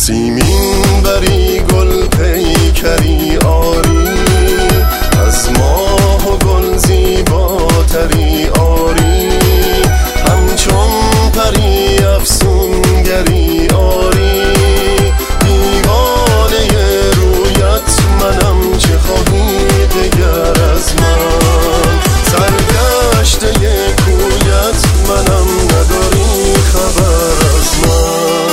سیمین بری گل پیکری آری، از ماه و گل زیباتری آری، همچون پری افسونگری آری، دیوانه رویت منم، چه خواهی دگر از من، سرگشته کویت منم، نداری خبر از من.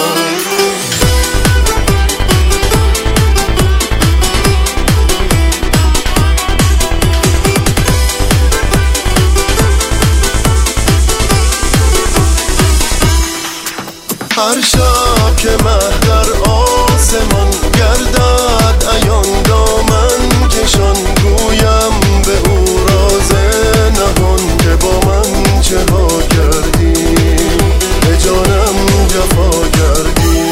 هر شب که مه در آسمان گردد عیان، دامن کشان گویم به او راز نهان، که با من چه ها کردی، به جانم جفا کردی.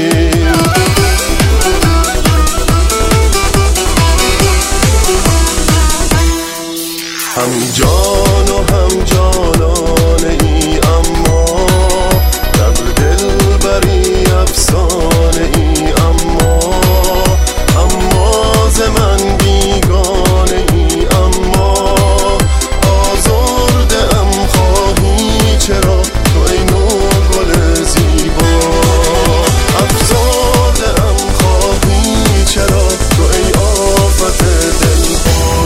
هم جان و هم جانانه ای، اما در دل بری افسانه ای، اما ز من بیگانه ای، اما آزرده ام خواهی چرا، تو ای نو گل زیبا، افسرده ام خواهی چرا، تو ای آفت دلها.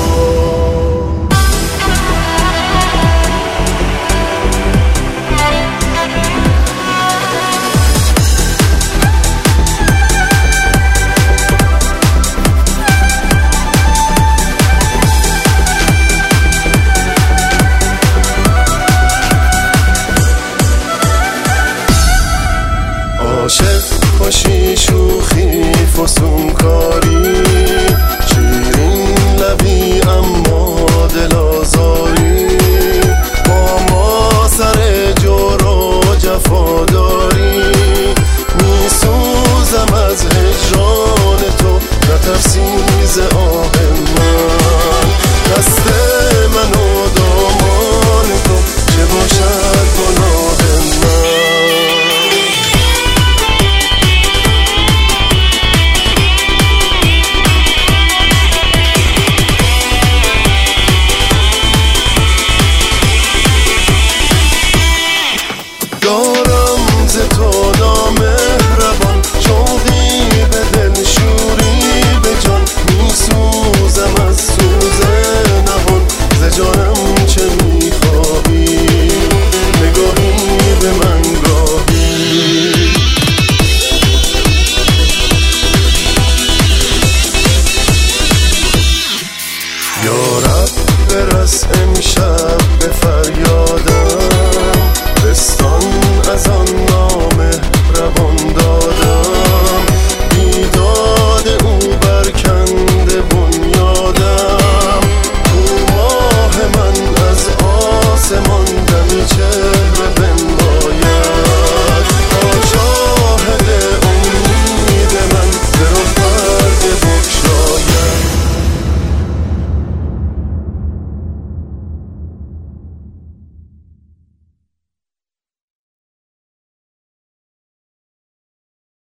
عاشق باشی، شوخی فسونکاری،